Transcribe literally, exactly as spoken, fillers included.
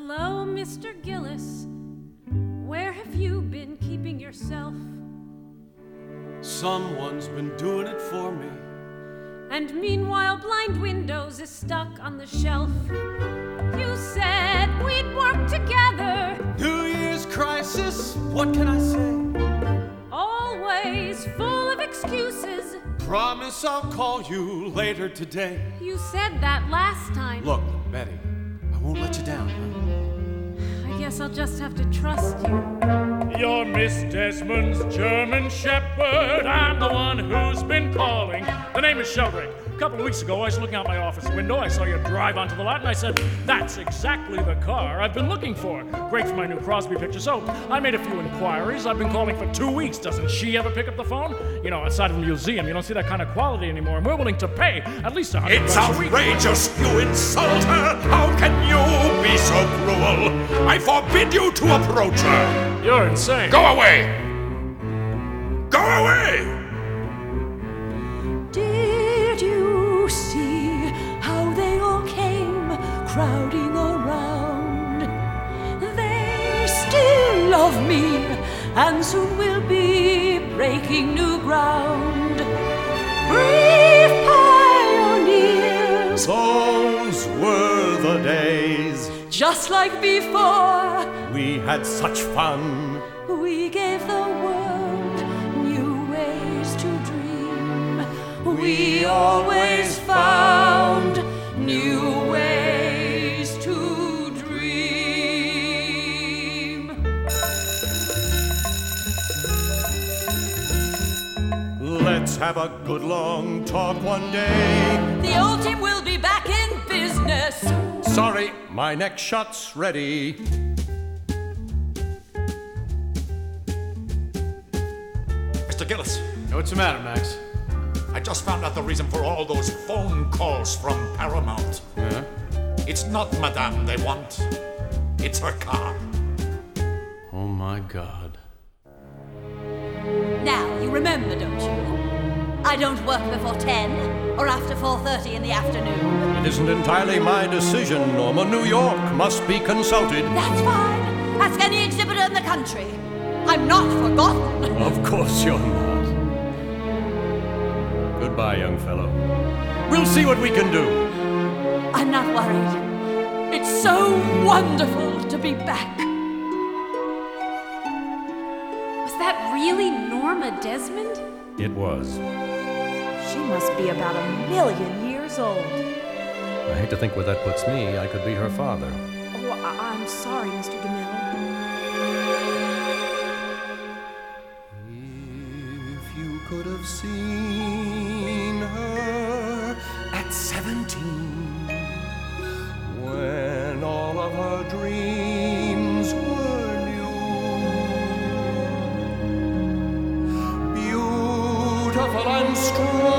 Hello, Mister Gillis. Where have you been keeping yourself? Someone's been doing it for me. And meanwhile, Blind Windows is stuck on the shelf. You said we'd work together. New Year's crisis, what can I say? Always full of excuses. Promise I'll call you later today. You said that last time. Look, Betty, I won't let you down, huh? I guess I'll just have to trust you. You're Miss Desmond's German Shepherd. I'm the one who's been calling. The name is Sheldrake. A couple of weeks ago, I was looking out my office window. I saw you drive onto the lot, and I said, that's exactly the car I've been looking for. Great for my new Crosby picture. So I made a few inquiries. I've been calling for two weeks. Doesn't she ever pick up the phone? You know, outside of a museum, you don't see that kind of quality anymore, and we're willing to pay at least a hundred It's bucks a week. outrageous, you insulter! How can you be so cruel? I forbid you to approach her! You're insane. Go away! Go away! Did you see how they all came crowding around? They still love me, and soon will be breaking new ground. Brave pioneers, Those were the days. just like before, We had such fun. we gave the world new ways to dream. We always found new ways to dream. Let's have a good long talk one day. The old team will be back in business. Sorry, my next shot's ready. Mister Gillis, What's the matter, Max? I just found out the reason for all those phone calls from Paramount. Yeah? It's not Madame they want. It's her car. Oh my God. Now, you remember, don't you? I don't work before ten or after four thirty in the afternoon. It isn't entirely my decision, Norma. New York must be consulted. That's fine. Ask any exhibitor in the country. I'm not forgotten. Of course you're not. Goodbye, young fellow. We'll see what we can do. I'm not worried. It's so wonderful to be back. Was that really Norma Desmond? It was. She must be about a million years old. I hate to think where that puts me. I could be her father. Oh, I- I'm sorry, Mister DeMille. If you could have seen her at seventeen, when all of her dreams were new, beautiful and strong.